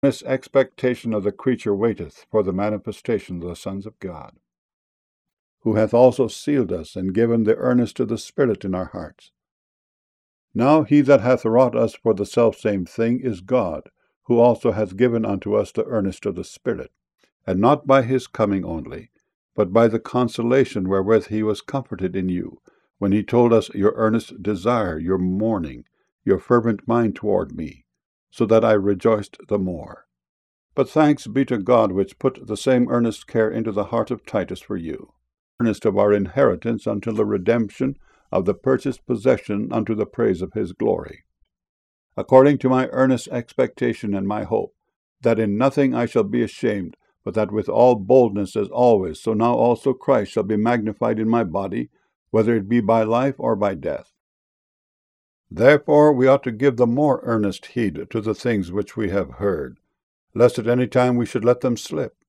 This expectation of the creature waiteth for the manifestation of the sons of God, who hath also sealed us, and given the earnest of the Spirit in our hearts. Now he that hath wrought us for the selfsame thing is God, who also hath given unto us the earnest of the Spirit, and not by his coming only, but by the consolation wherewith he was comforted in you, when he told us your earnest desire, your mourning, your fervent mind toward me, so that I rejoiced the more. But thanks be to God, which put the same earnest care into the heart of Titus for you, earnest of our inheritance until the redemption of the purchased possession unto the praise of his glory. According to my earnest expectation and my hope, that in nothing I shall be ashamed, but that with all boldness as always, so now also Christ shall be magnified in my body, whether it be by life or by death. Therefore we ought to give the more earnest heed to the things which we have heard, lest at any time we should let them slip.